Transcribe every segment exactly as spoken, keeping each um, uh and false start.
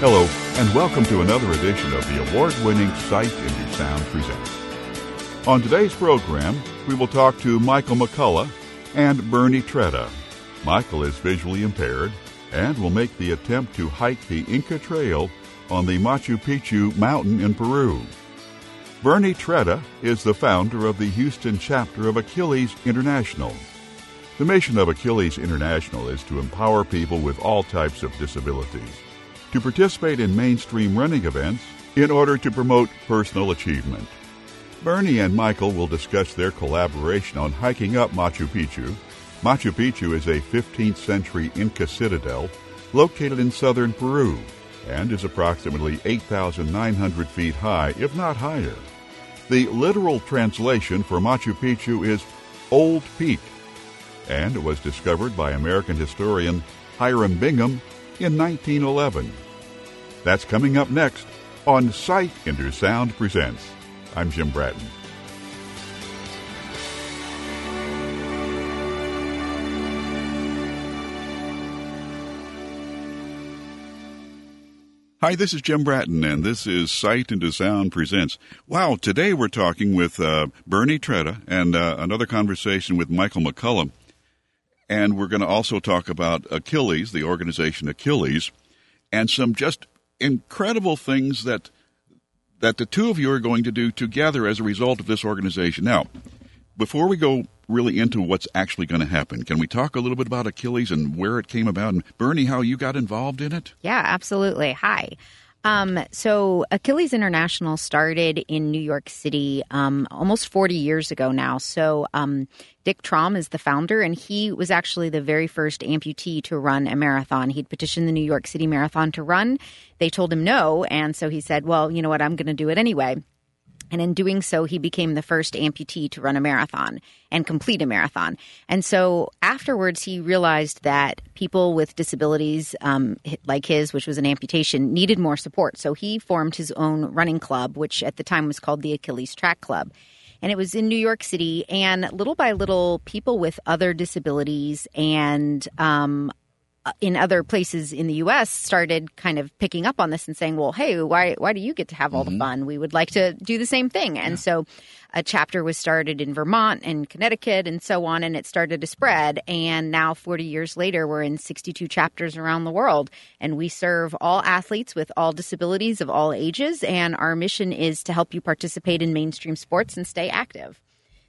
Hello, and welcome to another edition of the award-winning Sight into Sound Presents. On today's program, we will talk to Michael McCullough and Bernie Tretta. Michael is visually impaired and will make the attempt to hike the Inca Trail on the Machu Picchu mountain in Peru. Bernie Tretta is the founder of the Houston chapter of Achilles International. The mission of Achilles International is to empower people with all types of disabilities to participate in mainstream running events in order to promote personal achievement. Bernie and Michael will discuss their collaboration on hiking up Machu Picchu. Machu Picchu is a fifteenth century Inca citadel located in southern Peru and is approximately eight thousand nine hundred feet high, if not higher. The literal translation for Machu Picchu is Old Peak, and it was discovered by American historian Hiram Bingham in nineteen eleven. That's coming up next on Sight into Sound Presents. I'm Jim Bratton. Hi, this is Jim Bratton, and this is Sight into Sound Presents. Wow, today we're talking with uh, Bernie Tretta and uh, another conversation with Michael McCullough. And we're going to also talk about Achilles, the organization Achilles, and some just incredible things that that the two of you are going to do together as a result of this organization. Now, before we go really into what's actually going to happen, can we talk a little bit about Achilles and where it came about? And Bernie, how you got involved in it? Yeah, absolutely. Hi. Um, so Achilles International started in New York City um, almost forty years ago now. So um, Dick Traum is the founder, and he was actually the very first amputee to run a marathon. He'd petitioned the New York City Marathon to run. They told him no, and so he said, well, you know what, I'm going to do it anyway. And in doing so, he became the first amputee to run a marathon and complete a marathon. And so afterwards, he realized that people with disabilities um, like his, which was an amputation, needed more support. So he formed his own running club, which at the time was called the Achilles Track Club. And it was in New York City. And little by little, people with other disabilities and um in other places in the U S started kind of picking up on this and saying, well, hey, why why do you get to have all mm-hmm. the fun? We would like to do the same thing. And yeah. so a chapter was started in Vermont and Connecticut and so on, and it started to spread. And now forty years later, we're in sixty-two chapters around the world, and we serve all athletes with all disabilities of all ages. And our mission is to help you participate in mainstream sports and stay active.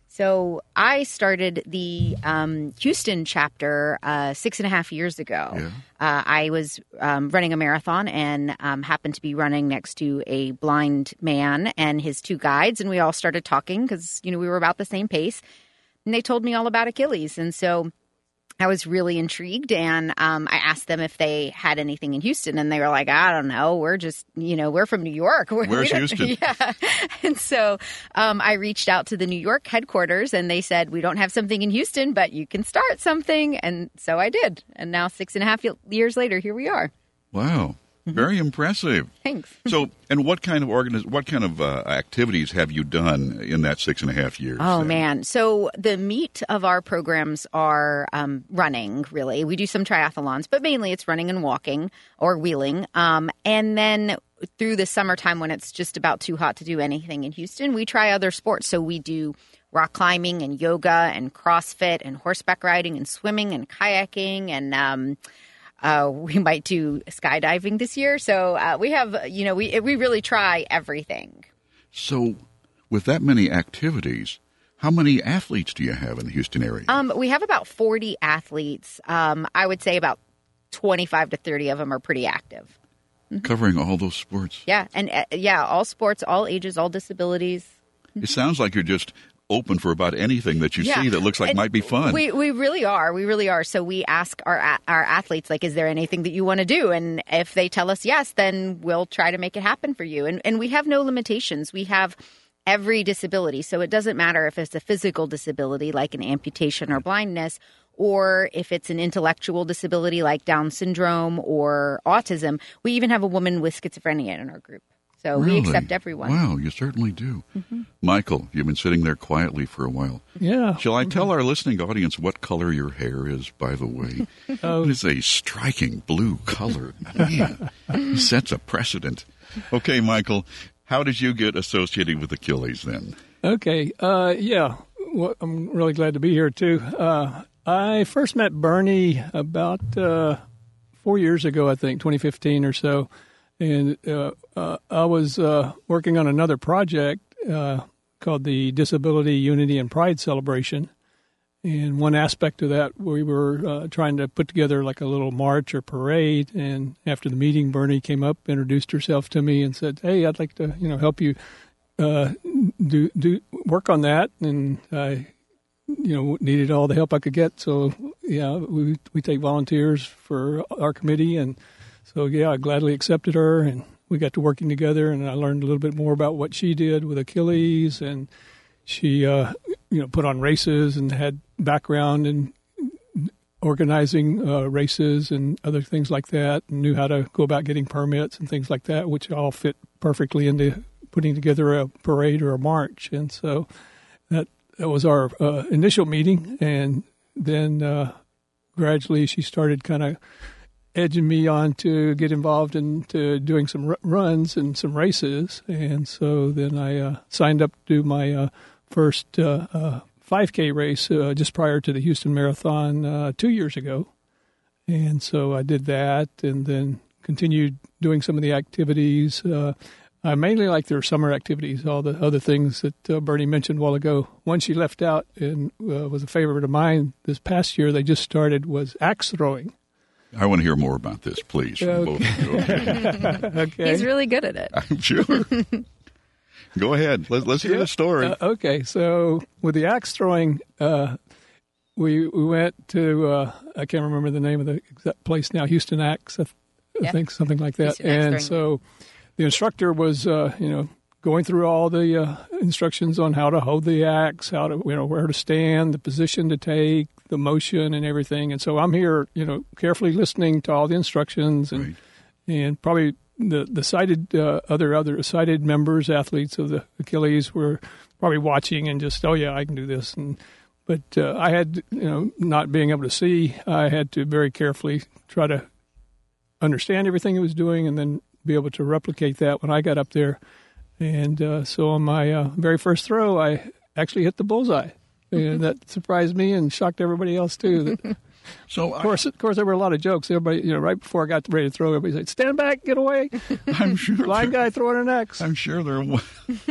So I started the um, Houston chapter uh, six and a half years ago. Yeah. Uh, I was um, running a marathon and um, happened to be running next to a blind man and his two guides. And we all started talking because, you know, we were about the same pace. And they told me all about Achilles. And so I was really intrigued, and um, I asked them if they had anything in Houston, and they were like, I don't know. We're just, you know, we're from New York. We're, Where's Houston? Yeah. And so um, I reached out to the New York headquarters, and they said, we don't have something in Houston, but you can start something. And so I did. And now six and a half years later, here we are. Wow. Very impressive. Thanks. So, and what kind of organiz- what kind of uh, activities have you done in that six and a half years? Oh, then? man. So the meat of our programs are um, running, really. We do some triathlons, but mainly it's running and walking or wheeling. Um, and then through the summertime when it's just about too hot to do anything in Houston, we try other sports. So we do rock climbing and yoga and CrossFit and horseback riding and swimming and kayaking and um Uh, we might do skydiving this year. So uh, we have, you know, we we really try everything. So with that many activities, how many athletes do you have in the Houston area? Um, we have about forty athletes. Um, I would say about twenty-five to thirty of them are pretty active. Mm-hmm. Covering all those sports. Yeah. And uh, yeah, all sports, all ages, all disabilities. It sounds like you're just open for about anything that you yeah. see that looks like and might be fun. We we really are. We really are. So we ask our our athletes, like, is there anything that you want to do? And if they tell us yes, then we'll try to make it happen for you. And and we have no limitations. We have every disability. So it doesn't matter if it's a physical disability like an amputation or blindness, or if it's an intellectual disability like Down syndrome or autism. We even have a woman with schizophrenia in our group. So really? We accept everyone. Wow, you certainly do. Mm-hmm. Michael, you've been sitting there quietly for a while. Yeah. Shall I tell our listening audience what color your hair is, by the way? oh. It is a striking blue color. Man, sets a precedent. Okay, Michael, how did you get associated with Achilles then? Okay, uh, yeah, well, I'm really glad to be here, too. Uh, I first met Bernie about uh, four years ago, I think, twenty fifteen or so. And uh, uh, I was uh, working on another project uh, called the Disability Unity and Pride Celebration. And one aspect of that, we were uh, trying to put together like a little march or parade. And after the meeting, Bernie came up, introduced herself to me, and said, "Hey, I'd like to, you know, help you uh, do do work on that." And I, you know, needed all the help I could get. So yeah, we we take volunteers for our committee, and so yeah, I gladly accepted her, and we got to working together. And I learned a little bit more about what she did with Achilles, and she, uh, you know, put on races and had background in organizing uh, races and other things like that, and knew how to go about getting permits and things like that, which all fit perfectly into putting together a parade or a march. And so that, that was our uh, initial meeting. And then uh, gradually she started kind of edging me on to get involved into doing some r- runs and some races. And so then I uh, signed up to do my uh, first uh, uh, five K race uh, just prior to the Houston Marathon uh, two years ago. And so I did that and then continued doing some of the activities. Uh, I mainly like their summer activities, all the other things that uh, Bernie mentioned a while ago. One she left out and uh, was a favorite of mine this past year they just started was axe throwing. I want to hear more about this, please, from okay. both of you. Okay. okay. He's really good at it. I'm sure. Go ahead. Let, let's hear yeah. the story. Uh, okay. So with the axe throwing, uh, we we went to, uh, I can't remember the name of the exact place now, Houston Axe, I, th- yeah. I think, something like that. Houston and Axe so the instructor was, uh, you know, going through all the uh, instructions on how to hold the axe, how to, you know, where to stand, the position to take, the motion and everything. And so I'm here, you know, carefully listening to all the instructions and right. and probably the the sighted uh, other other sighted members, athletes of the Achilles were probably watching and just, oh yeah, I can do this. And but uh, I had, you know, not being able to see, I had to very carefully try to understand everything it was doing and then be able to replicate that when I got up there. And uh, so on my uh, very first throw, I actually hit the bullseye. And that surprised me and shocked everybody else too. So of course, I, of course, there were a lot of jokes. Everybody, you know, right before I got ready to throw, everybody said, "Stand back, get away!" I'm sure. Blind guy throwing an axe. I'm sure there was.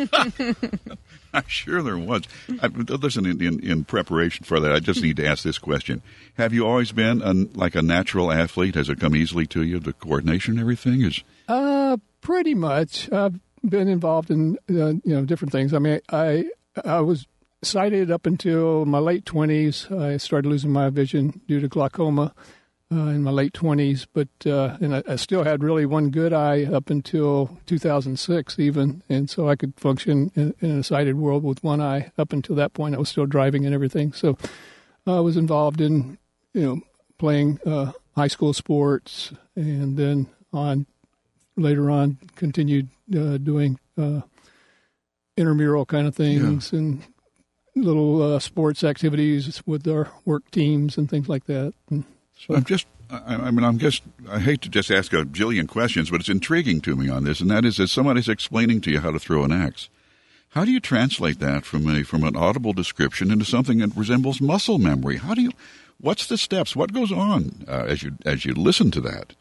I'm sure there was. I, listen, in, in, in preparation for that, I just need to ask this question: have you always been a, like a natural athlete? Has it come easily to you? The coordination, and everything is. Uh, pretty much. I've been involved in uh, you know different things. I mean, I I was sighted up until my late twenties. I started losing my vision due to glaucoma uh, in my late twenties, but uh, and I, I still had really one good eye up until two thousand six even, and so I could function in, in a sighted world with one eye. Up until that point, I was still driving and everything. So I was involved in, you know, playing uh, high school sports, and then on later on continued uh, doing uh, intramural kind of things yeah. and little uh, sports activities with our work teams and things like that. And so, I'm just, I, I mean, I'm just, I hate to just ask a jillion questions, but it's intriguing to me on this, and that is, as somebody's explaining to you how to throw an axe, how do you translate that from a from an audible description into something that resembles muscle memory? How do you, what's the steps? What goes on uh, as you as you listen to that?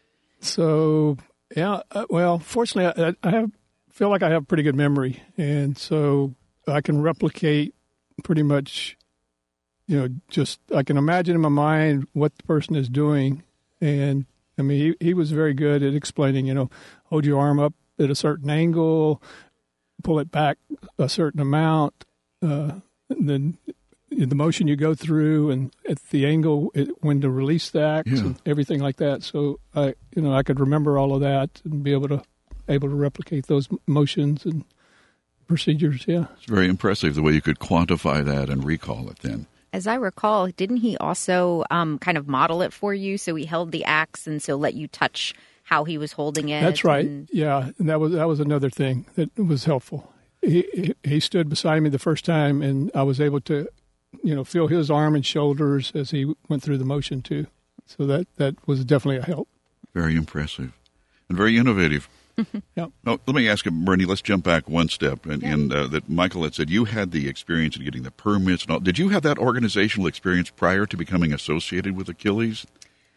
So, yeah, uh, well, fortunately, I, I have feel like I have pretty good memory, and so I can replicate pretty much, you know, just I can imagine in my mind what the person is doing. And I mean, he, he was very good at explaining, you know, hold your arm up at a certain angle, pull it back a certain amount, uh, and then the motion you go through and at the angle it, when to release the axe yeah. and everything like that. So I, you know, I could remember all of that and be able to able to replicate those motions and procedures, yeah. It's very impressive the way you could quantify that and recall it then. As I recall, didn't he also um, kind of model it for you? So he held the axe and so let you touch how he was holding it. That's right. And... Yeah, and that was that was another thing that was helpful. He he stood beside me the first time, and I was able to, you know, feel his arm and shoulders as he went through the motion too. So that that was definitely a help. Very impressive and very innovative. Yep. Now, let me ask you, Bernie, let's jump back one step. And, and uh, that Michael had said you had the experience in getting the permits and all. Did you have that organizational experience prior to becoming associated with Achilles?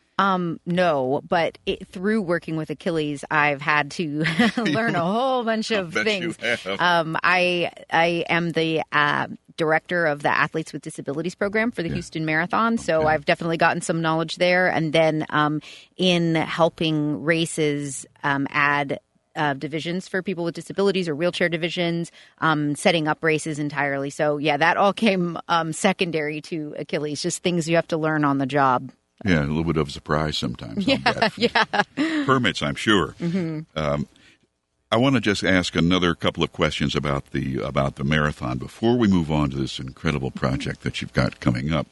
Um, no, but it, through working with Achilles, I've had to learn a whole bunch of things. Um, I I am the uh, director of the Athletes with Disabilities program for the yeah. Houston Marathon, so okay. I've definitely gotten some knowledge there. And then um, in helping races um, add Uh, divisions for people with disabilities or wheelchair divisions, um, setting up races entirely. So, yeah, that all came um, secondary to Achilles, just things you have to learn on the job. Yeah, a little bit of a surprise sometimes. Yeah, yeah. Permits, I'm sure. Mm-hmm. Um, I want to just ask another couple of questions about the about the marathon before we move on to this incredible project that you've got coming up.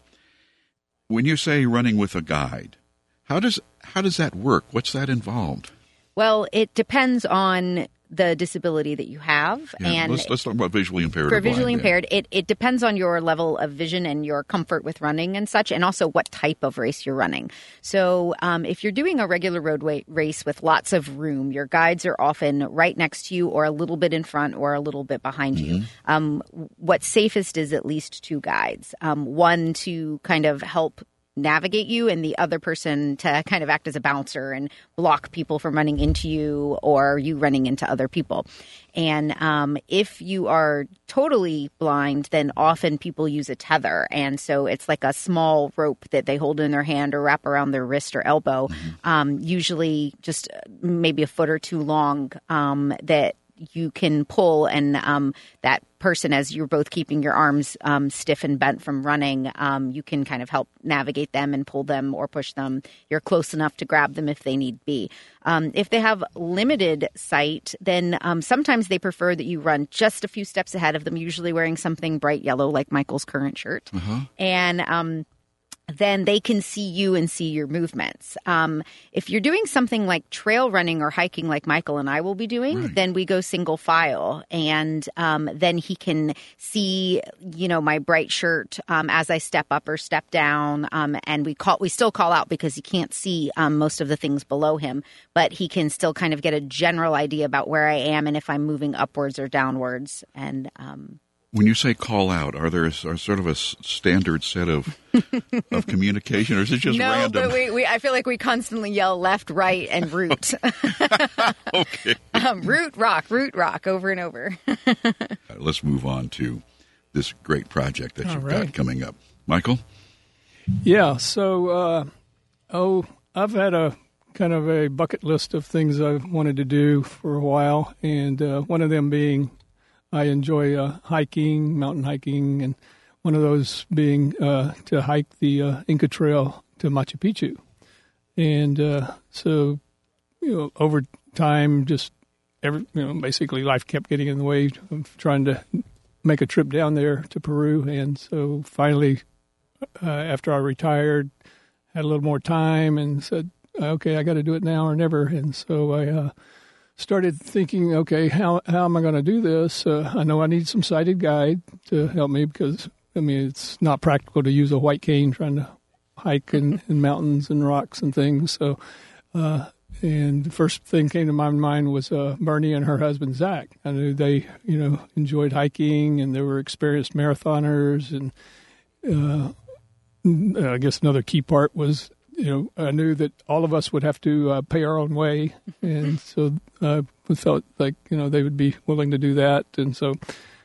When you say running with a guide, how does how does that work? What's that involved? Well, it depends on the disability that you have. Yeah, and let's, let's talk about visually impaired. For visually blind, impaired, it, it depends on your level of vision and your comfort with running and such, and also what type of race you're running. So um, if you're doing a regular roadway race with lots of room, your guides are often right next to you or a little bit in front or a little bit behind mm-hmm. you. Um, what's safest is at least two guides, um, one to kind of help navigate you and the other person to kind of act as a bouncer and block people from running into you or you running into other people. And um, if you are totally blind, then often people use a tether. And so it's like a small rope that they hold in their hand or wrap around their wrist or elbow, mm-hmm. um, usually just maybe a foot or two long, um, that you can pull, and um, that person, as you're both keeping your arms um, stiff and bent from running, um, you can kind of help navigate them and pull them or push them. You're close enough to grab them if they need be. Um, if they have limited sight, then um, sometimes they prefer that you run just a few steps ahead of them, usually wearing something bright yellow like Michael's current shirt. Uh-huh. And um then they can see you and see your movements. Um, if you're doing something like trail running or hiking like Michael and I will be doing, right. then we go single file. And um, then he can see, you know, my bright shirt um, as I step up or step down. Um, and we call we still call out because he can't see um, most of the things below him. But he can still kind of get a general idea about where I am and if I'm moving upwards or downwards. And um when you say call out, are there a, are sort of a standard set of of communication, or is it just no, random? No, but we, we, I feel like we constantly yell left, right, and root. Okay. um, root, rock, root, rock, over and over. Right, let's move on to this great project that All you've right. got coming up. Michael? Yeah, so, uh, oh, I've had a kind of a bucket list of things I've wanted to do for a while, and uh, one of them being I enjoy uh, hiking, mountain hiking, and one of those being uh, to hike the uh, Inca Trail to Machu Picchu. And uh, so, you know, over time, just every, you know, basically life kept getting in the way of trying to make a trip down there to Peru. And so finally, uh, after I retired, had a little more time and said, okay, I got to do it now or never. And so I uh, started thinking, okay, how how am I going to do this? Uh, I know I need some sighted guide to help me because, I mean, it's not practical to use a white cane trying to hike in, in mountains and rocks and things. So, uh, and the first thing came to my mind was uh, Bernie and her husband, Zach. I knew they, you know, enjoyed hiking and they were experienced marathoners. And uh, I guess another key part was, you know, I knew that all of us would have to uh, pay our own way. And so uh, we felt like, you know, they would be willing to do that. And so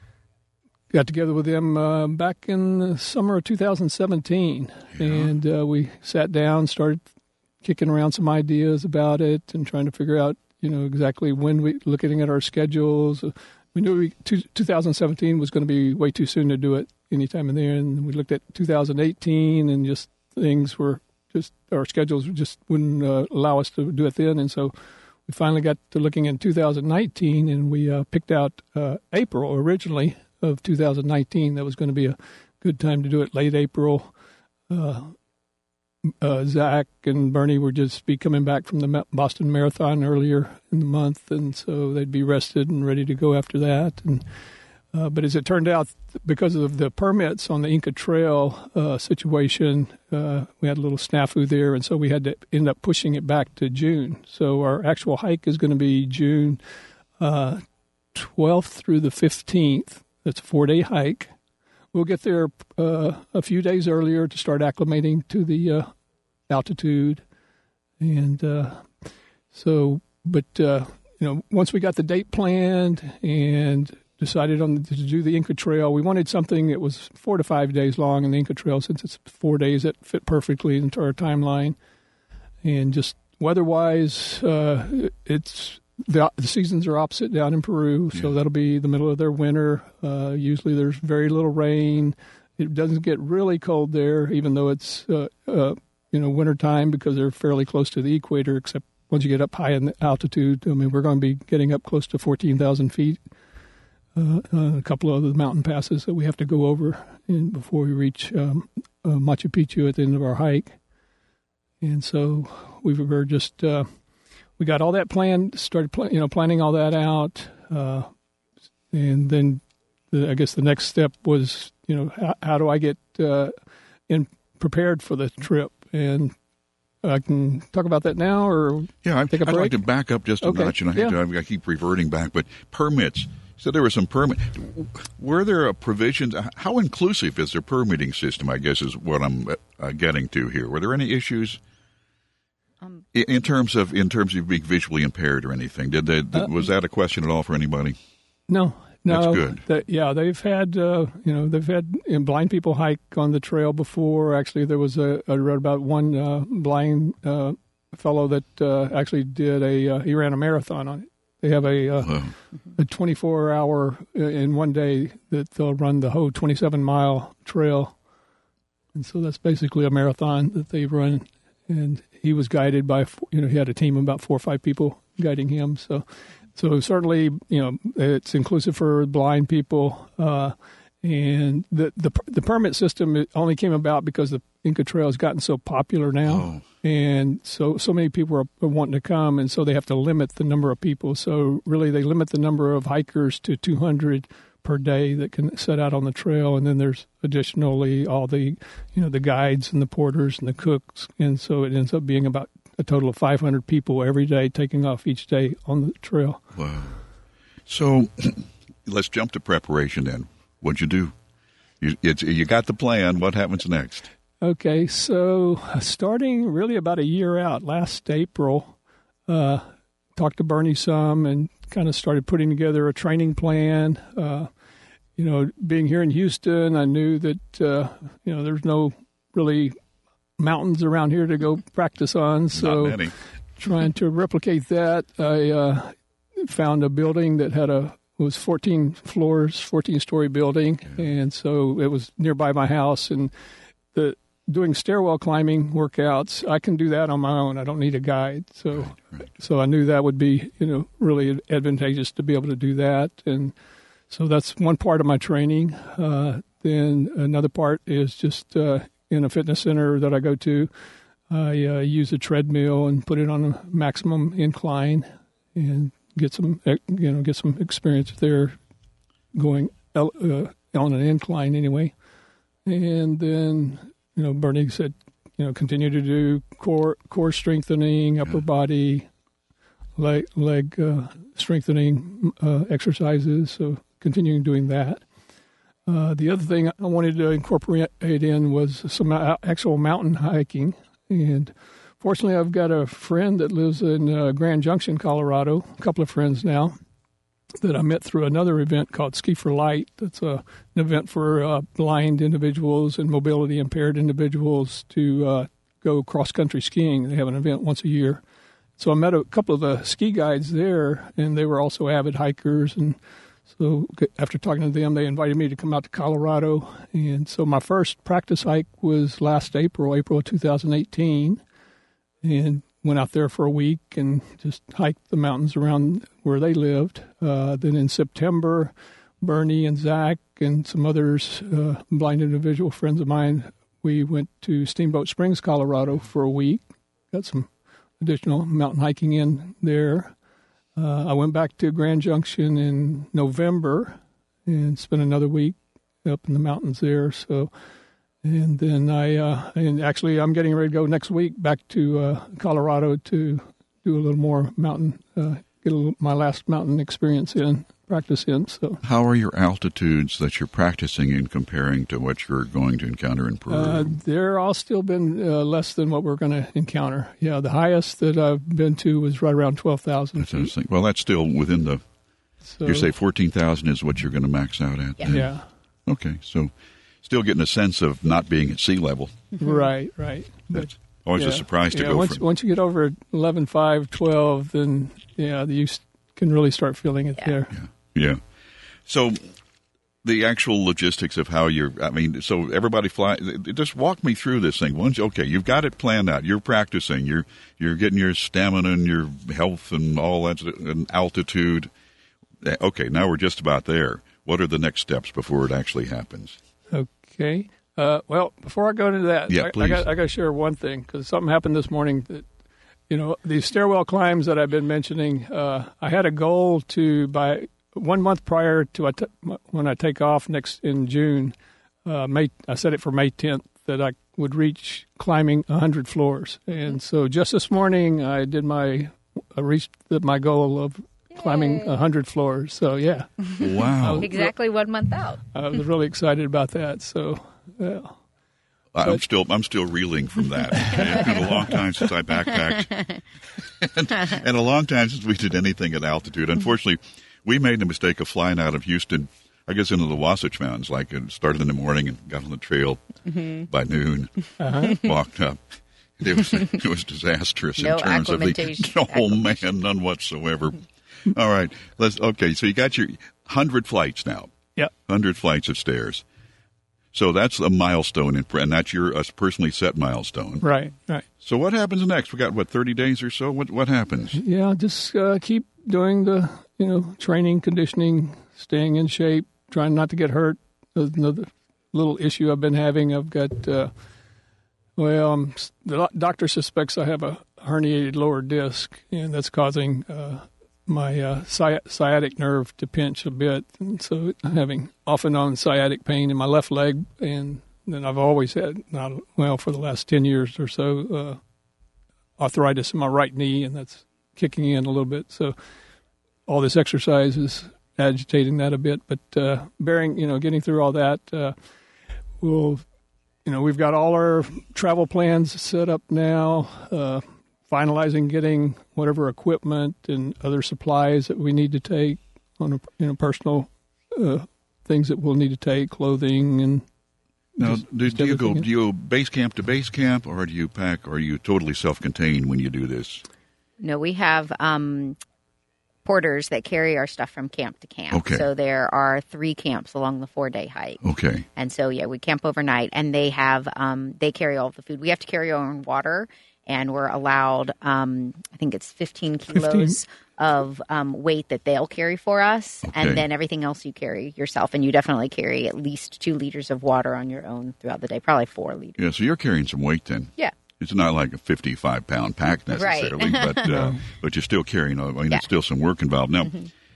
got together with them uh, back in the summer of two thousand seventeen. Yeah. And uh, we sat down, started kicking around some ideas about it and trying to figure out, you know, exactly when we, looking at our schedules. We knew we, two, two thousand seventeen was going to be way too soon to do it anytime in there. And we looked at two thousand eighteen and just things were, just our schedules just wouldn't uh, allow us to do it then. And so we finally got to looking in two thousand nineteen, and we uh, picked out uh, April originally of two thousand nineteen. That was going to be a good time to do it, late April. Uh, uh, Zach and Bernie would just be coming back from the Boston Marathon earlier in the month, and so they'd be rested and ready to go after that. And uh, but as it turned out, because of the permits on the Inca Trail uh, situation, uh, we had a little snafu there, and so we had to end up pushing it back to June. So our actual hike is going to be June uh, twelfth through the fifteenth. That's a four-day hike. We'll get there uh, a few days earlier to start acclimating to the uh, altitude, and uh, so. But uh, you know, once we got the date planned and decided on to do the Inca Trail, we wanted something that was four to five days long in the Inca Trail, since it's four days that fit perfectly into our timeline. And just weather-wise, uh, it's the, the seasons are opposite down in Peru, so yeah. That'll be the middle of their winter. Uh, usually there's very little rain. It doesn't get really cold there, even though it's uh, uh, you know wintertime, because they're fairly close to the equator, except once you get up high in the altitude. I mean, we're going to be getting up close to fourteen thousand feet. Uh, uh, a couple of the mountain passes that we have to go over in, before we reach um, uh, Machu Picchu at the end of our hike. And so we were just uh, we got all that planned, started pl- you know planning all that out, uh, and then the, I guess the next step was you know how, how do I get uh, in prepared for the trip. And I can talk about that now, or yeah, take a break? I'd like to back up just a okay. notch, and I hate yeah. to I keep reverting back, but permits. So there were some permit. Were there provisions? How inclusive is their permitting system? I guess is what I'm uh, getting to here. Were there any issues um, in, in terms of in terms of being visually impaired or anything? Did they, uh, was that a question at all for anybody? No, no. That's good. That, yeah, they've had uh, you know they've had you know, blind people hike on the trail before. Actually, there was a I read about one uh, blind uh, fellow that uh, actually did a uh, he ran a marathon on it. They have a uh, wow. a twenty-four hour in one day that they'll run the whole twenty-seven mile trail, and so that's basically a marathon that they run. And he was guided by you know he had a team of about four or five people guiding him. So so certainly you know it's inclusive for blind people. Uh, and the the the permit system it only came about because the Inca Trail has gotten so popular now. Oh. And so, so many people are, are wanting to come, and so they have to limit the number of people. So really, they limit the number of hikers to two hundred per day that can set out on the trail, and then there's additionally all the, you know, the guides and the porters and the cooks, and so it ends up being about a total of five hundred people every day taking off each day on the trail. Wow! So let's jump to preparation then. What'd you do? You, it's, you got the plan. What happens next? Okay, so starting really about a year out, last April, uh, talked to Bernie some and kind of started putting together a training plan. Uh, you know, being here in Houston, I knew that, uh, you know, there's no really mountains around here to go practice on. So Not many. Trying to replicate that, I uh, found a building that had a was fourteen floors, fourteen-story building, yeah. And so it was nearby my house. And the doing stairwell climbing workouts, I can do that on my own. I don't need a guide. So right, right. so I knew that would be, you know, really advantageous to be able to do that. And so that's one part of my training. Uh, then another part is just uh, in a fitness center that I go to, I uh, use a treadmill and put it on a maximum incline and get some, you know, get some experience there going uh, on an incline anyway. And then, you know, Bernie said, you know, continue to do core core strengthening, upper body, leg, leg uh, strengthening uh, exercises. So continuing doing that. Uh, the other thing I wanted to incorporate in was some actual mountain hiking. And fortunately, I've got a friend that lives in uh, Grand Junction, Colorado, a couple of friends now, that I met through another event called Ski for Light. That's a, an event for uh, blind individuals and mobility impaired individuals to uh, go cross-country skiing. They have an event once a year. So I met a couple of the ski guides there, and they were also avid hikers. And so after talking to them, they invited me to come out to Colorado. And so my first practice hike was last April, April of two thousand eighteen, and went out there for a week and just hiked the mountains around where they lived. Uh, then in September, Bernie and Zach and some others, uh, blind individual friends of mine, we went to Steamboat Springs, Colorado for a week. Got some additional mountain hiking in there. Uh, I went back to Grand Junction in November and spent another week up in the mountains there. So, and then I, uh, and actually I'm getting ready to go next week back to uh, Colorado to do a little more mountain, uh, get a little, my last mountain experience in, practice in. So, how are your altitudes that you're practicing in comparing to what you're going to encounter in Peru? Uh, they're all still been uh, less than what we're going to encounter. Yeah, the highest that I've been to was right around twelve thousand feet. Well, that's still within the, so, you say fourteen thousand is what you're going to max out at? Yeah. Then? Yeah. Okay, so still getting a sense of not being at sea level. Right, right. That's always yeah, a surprise to yeah, go once, from. Once you get over eleven, five, twelve, then, yeah, you can really start feeling it Yeah. there. Yeah. Yeah. So the actual logistics of how you're, I mean, so everybody fly, just walk me through this thing. Once, okay, you've got it planned out. You're practicing. You're you're getting your stamina and your health and all that, and altitude. Okay, now we're just about there. What are the next steps before it actually happens? Okay. Uh, well, before I go into that, Yeah, I, please. I got I got to share one thing because something happened this morning that, you know, these stairwell climbs that I've been mentioning, uh, I had a goal to, by one month prior to I t- when I take off next in June, uh, May, I set it for May tenth, that I would reach climbing one hundred floors. And so just this morning, I did my, I reached the, my goal of climbing one hundred floors. So, yeah. Wow. Exactly one month out. I was really excited about that. So, yeah. I'm still I'm still reeling from that. It's been a long time since I backpacked, and, and a long time since we did anything at altitude. Unfortunately, we made the mistake of flying out of Houston, I guess, into the Wasatch Mountains. Like it started in the morning and got on the trail Mm-hmm. by noon. Uh-huh. Walked up. It was it was disastrous No in terms of the acclimatation. oh man, none whatsoever. All right, let's okay. So you got your hundred flights now. Yep. Hundred flights of stairs. So that's a milestone, in, and that's your a personally set milestone. Right, right. So what happens next? We got what thirty days or so. What what happens? Yeah, just uh, keep doing the, you know, training, conditioning, staying in shape, trying not to get hurt. There's another little issue I've been having. I've got, uh, well, um, the doctor suspects I have a herniated lower disc, and that's causing uh, my uh, sci- sciatic nerve to pinch a bit. And so I'm having off and on sciatic pain in my left leg, and then I've always had, not well, for the last ten years or so, uh, arthritis in my right knee, and that's kicking in a little bit. So all this exercise is agitating that a bit, but uh, bearing, you know, getting through all that, uh, we'll, you know, we've got all our travel plans set up now, uh, finalizing getting whatever equipment and other supplies that we need to take on a, you know, personal uh, things that we'll need to take, clothing and. Now, just- do, just do you go everything. do you go base camp to base camp, or do you pack? Or are you totally self-contained when you do this? No, we have um, porters that carry our stuff from camp to camp. Okay. So there are three camps along the four-day hike. Okay. And so, yeah, we camp overnight, and they have um, they carry all of the food. We have to carry our own water, and we're allowed, um, I think it's fifteen kilos fifteen of um, weight that they'll carry for us, Okay. and then everything else you carry yourself. And you definitely carry at least two liters of water on your own throughout the day, probably four liters. Yeah. So you're carrying some weight then. Yeah. It's not like a fifty-five pound pack necessarily, Right. but uh, but you're still carrying. I mean, Yeah. there's still some work involved now.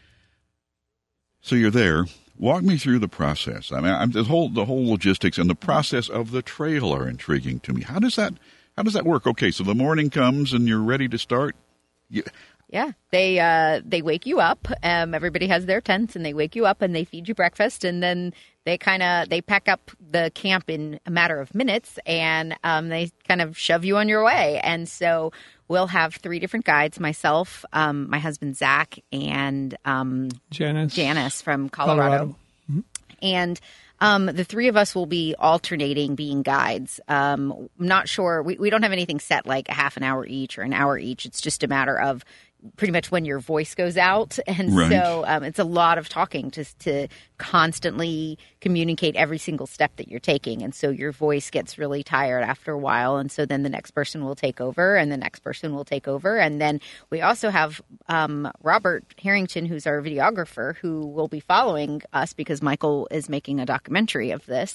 So you're there. Walk me through the process. I mean, I'm, the whole the whole logistics and the process of the trail are intriguing to me. How does that how does that work? Okay, so the morning comes and you're ready to start. You, Yeah, they uh, they wake you up. Um, everybody has their tents, and they wake you up and they feed you breakfast, and then they kind of they pack up the camp in a matter of minutes, and um, they kind of shove you on your way. And so we'll have three different guides: myself, um, my husband Zach, and um, Janice. Janice from Colorado. Colorado. And um, the three of us will be alternating being guides. Um, I'm not sure. We, we don't have anything set like a half an hour each or an hour each. It's just a matter of pretty much when your voice goes out. And Right. so um, it's a lot of talking to, to constantly communicate every single step that you're taking. And so your voice gets really tired after a while. And so then the next person will take over and the next person will take over. And then we also have um, Robert Harrington, who's our videographer, who will be following us because Michael is making a documentary of this.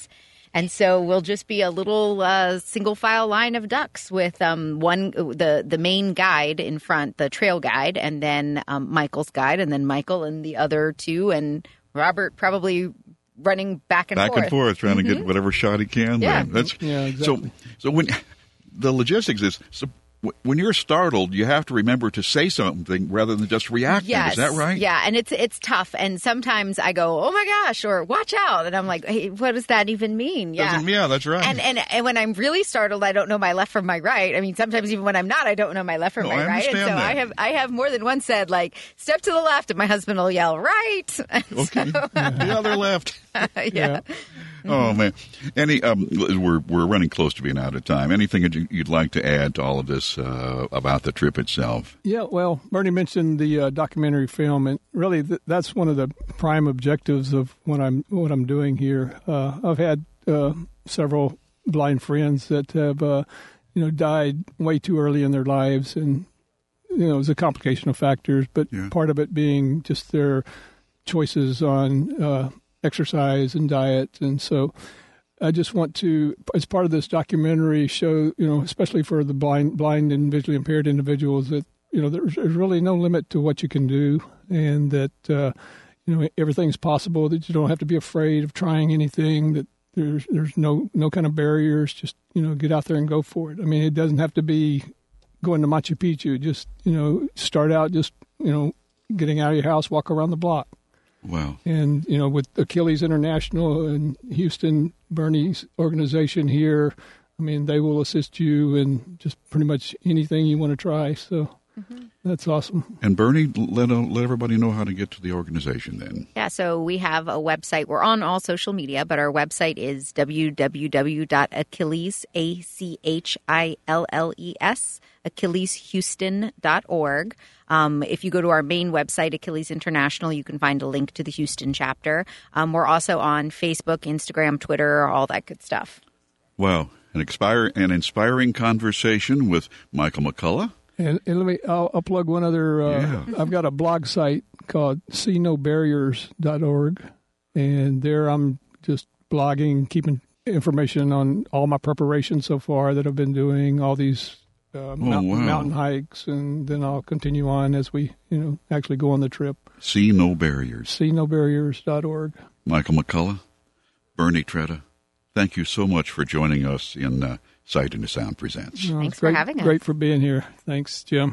And so we'll just be a little uh, single file line of ducks with um, one the the main guide in front, the trail guide, and then um, Michael's guide, and then Michael and the other two, and Robert probably running back and back forth. Back and forth, trying mm-hmm. to get whatever shot he can. Yeah, there. That's, yeah exactly. So, so when the logistics is, so when you're startled, you have to remember to say something rather than just react. Yes. Is that right? Yeah, and it's it's tough. And sometimes I go, "Oh my gosh," or "Watch out," and I'm like, "Hey, what does that even mean?" Yeah, Doesn't, yeah, that's right. And, and and when I'm really startled, I don't know my left from my right. I mean, sometimes even when I'm not, I don't know my left from no, my I right. And so that. I have I have more than once said like, "Step to the left," and my husband will yell, "Right." And okay, so, the other left. yeah. yeah. Oh man! Any um, we're we're running close to being out of time. Anything that you'd like to add to all of this uh, about the trip itself? Yeah, well, Bernie mentioned the uh, documentary film, and really th- that's one of the prime objectives of what I'm what I'm doing here. Uh, I've had uh, several blind friends that have uh, you know died way too early in their lives, and you know it was a complication of factors, but yeah. part of it being just their choices on uh, exercise and diet, and so I just want to, as part of this documentary, show, you know, especially for the blind, blind and visually impaired individuals, that you know there's, there's really no limit to what you can do, and that uh, you know everything's possible. That you don't have to be afraid of trying anything. That there's there's no no kind of barriers. Just you know get out there and go for it. I mean, it doesn't have to be going to Machu Picchu. Just you know start out just you know getting out of your house, walk around the block. Wow. And, you know, with Achilles International and Houston, Bernie's organization here, I mean, they will assist you in just pretty much anything you want to try. So mm-hmm. that's awesome. And Bernie, let, uh, let everybody know how to get to the organization then. Yeah, so we have a website. We're on all social media, but our website is w w w dot achilles, A C H I L L E S, achilles houston dot org. Um, if you go to our main website, Achilles International, you can find a link to the Houston chapter. Um, we're also on Facebook, Instagram, Twitter, all that good stuff. Wow. An, expire, an inspiring conversation with Michael McCullough. And, and let me, I'll, I'll plug one other, uh, yeah. I've got a blog site called see no barriers dot org. And there I'm just blogging, keeping information on all my preparations so far that I've been doing, all these Uh, mountain, oh, wow. mountain hikes, and then I'll continue on as we, you know, actually go on the trip. See No Barriers. see no barriers dot org. Michael McCullough, Bernie Tretta, thank you so much for joining us in uh, Sight into Sound Presents. No, Thanks great, for having us. Great for being here. Thanks, Jim.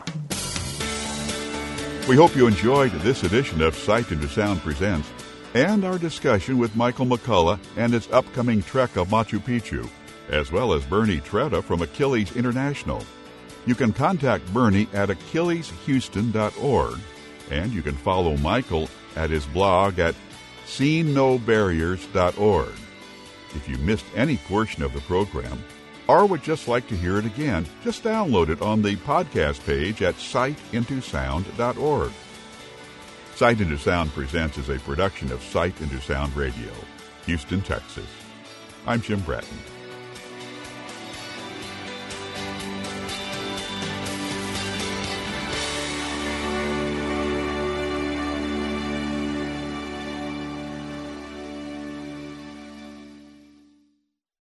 We hope you enjoyed this edition of Sight into Sound Presents and our discussion with Michael McCullough and his upcoming trek of Machu Picchu, as well as Bernie Tretta from Achilles International. You can contact Bernie at achilles houston dot org, and you can follow Michael at his blog at see no barriers dot org. If you missed any portion of the program or would just like to hear it again, just download it on the podcast page at sight into sound dot org. Sight into Sound Presents is a production of Sight into Sound Radio, Houston, Texas. I'm Jim Bratton.